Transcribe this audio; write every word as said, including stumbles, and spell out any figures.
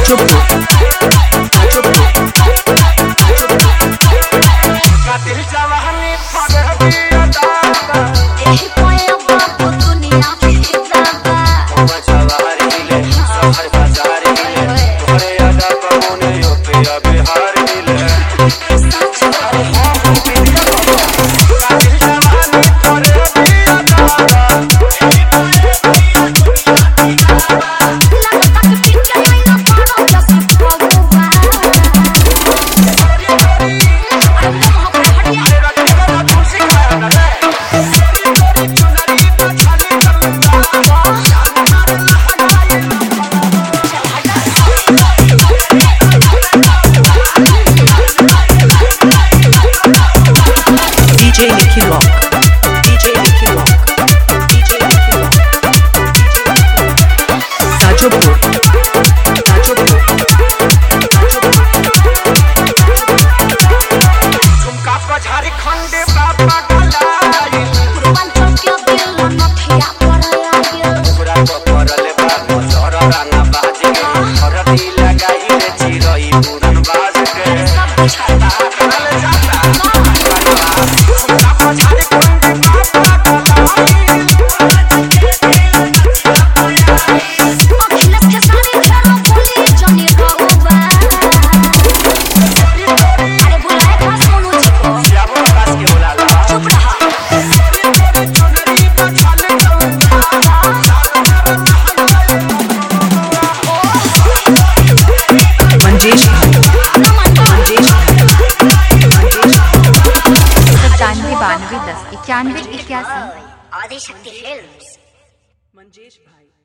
D J Nicky Rock, D J Nicky Rock, D J Nicky Rock, Tajopur, Tajopur, झुमका पर झारखंड बाबा गलाई पूर्वांचल के दिल नथिया पर आइल पूरा परले बा मोर रंगा बाजे हरदी लगाई रे चिरई पूरन बाज के सब छाता करल जाता झुमका पर झारखंड बाबा गलाई अखिलेश के सारी खेलो बोली जनी रहूबा अरे बुलाए खास कोनो जी को याबो खास के बुलाला चुप रहा मंजेश मंजेश पचानवे बानवे दस इक्यानवे इक्यासी आदिशक्ति फिल्म्स मंजेश भाई।